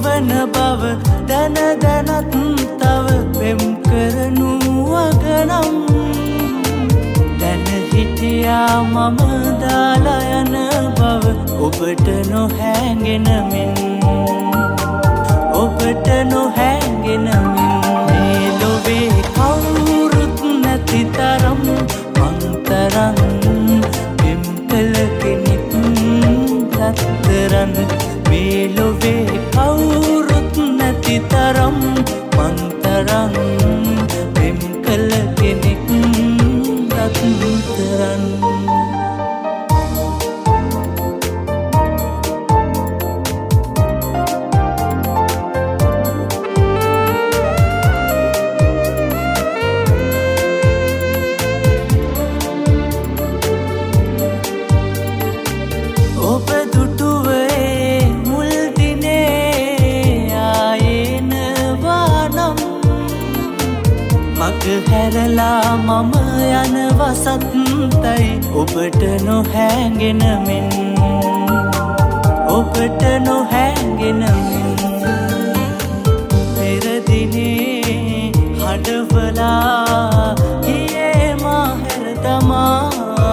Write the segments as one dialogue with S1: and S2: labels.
S1: නොවන බව දැන දැනත් තව පෙම් කරනු අගනම් දැන හිටියා මම දාලා යන බව ඔබට නොහැඟෙන මෙන් ඔබට නොහැඟෙන මේ ලොවේ කවුරුත් නැති තරම් මං තරම් පෙම් කළ කෙනෙක් රත්තරන් මේ ලොවේ කවුරුත් නැති තරම් මං තරම් පෙම් කළ කෙනෙක් රත්තරන් ඔබ දුටුවේ මුල් දිනේ ආයෙනවා නම් මග හැරලා මම යනවා සත්තයි ඔබට නොහැඟෙන මෙන් ඔබට නොහැඟෙන මෙන් පෙර දිනේ හඬවලා ගියේ මා හැර තමා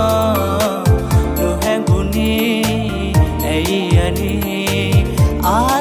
S1: I